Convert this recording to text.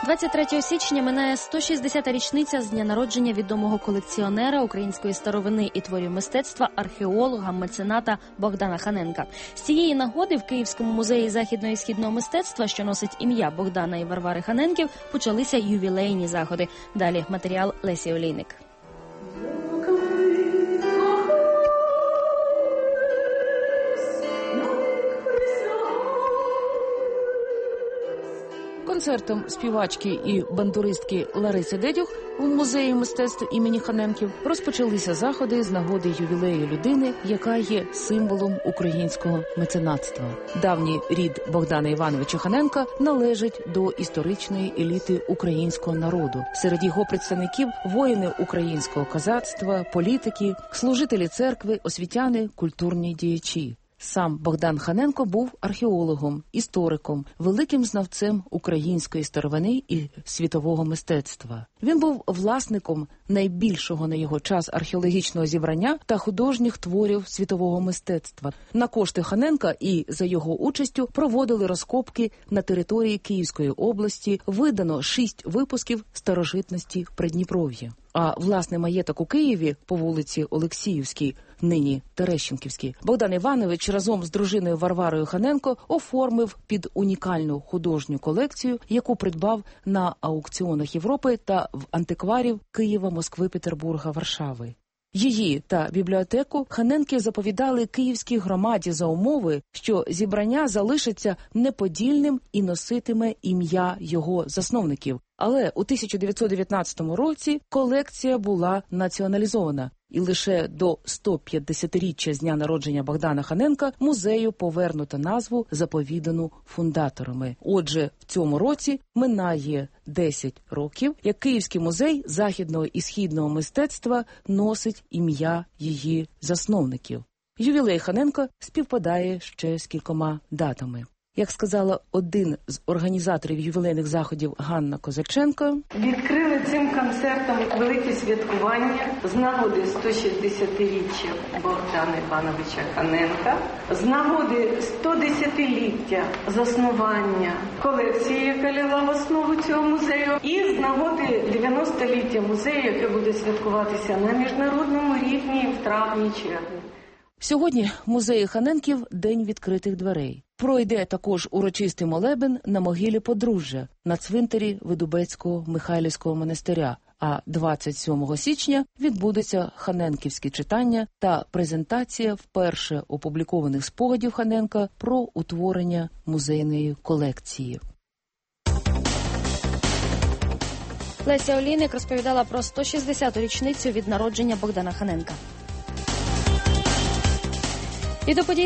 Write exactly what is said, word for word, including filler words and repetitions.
двадцять третього січня минає сто шістдесята річниця з дня народження відомого колекціонера української старовини і творів мистецтва, археолога, мецената Богдана Ханенка. З цієї нагоди в Київському музеї західного і східного мистецтва, що носить ім'я Богдана і Варвари Ханенків, почалися ювілейні заходи. Далі матеріал Лесі Олійник. Концертом співачки і бандуристки Лариси Дедюх в музеї мистецтв імені Ханенків розпочалися заходи з нагоди ювілею людини, яка є символом українського меценатства. Давній рід Богдана Івановича Ханенка належить до історичної еліти українського народу. Серед його представників – воїни українського козацтва, політики, служителі церкви, освітяни, культурні діячі. Сам Богдан Ханенко був археологом, істориком, великим знавцем української старовини і світового мистецтва. Він був власником найбільшого на його час археологічного зібрання та художніх творів світового мистецтва. На кошти Ханенка і за його участю проводили розкопки на території Київської області, видано шість випусків старожитності Придніпров'я. А власний маєток у Києві по вулиці Олексіївській, нині Терещенківській, Богдан Іванович разом з дружиною Варварою Ханенко оформив під унікальну художню колекцію, яку придбав на аукціонах Європи та в антикварів Києва, Москви, Петербурга, Варшави. Її та бібліотеку Ханенки заповідали київській громаді за умови, що зібрання залишиться неподільним і носитиме ім'я його засновників. Але у тисяча дев'ятсот дев'ятнадцятому році колекція була націоналізована, і лише до сто п'ятдесятиріччя з дня народження Богдана Ханенка музею повернуто назву, заповідану фундаторами. Отже, в цьому році минає десять років, як Київський музей західного і східного мистецтва носить ім'я її засновників. Ювілей Ханенка співпадає ще з кількома датами. Як сказала один з організаторів ювілейних заходів Ганна Козаченко, відкрили цим концертом велике святкування з нагоди сто шістдесятиріччя Богдана Івановича Ханенка, з нагоди стодесятиліття заснування колекції, яка лягла в основу цього музею, і з нагоди дев'яностоліття музею, яке буде святкуватися на міжнародному рівні в травні-червні. Сьогодні в музеї Ханенків День відкритих дверей. Пройде також урочистий молебен на могилі подружжя на цвинтарі Видубецького Михайлівського монастиря, а двадцять сьомого січня відбудеться ханенківське читання та презентація вперше опублікованих спогадів Ханенка про утворення музейної колекції. Леся Олійник розповідала про сто шістдесяту річницю від народження Богдана Ханенка. І до подій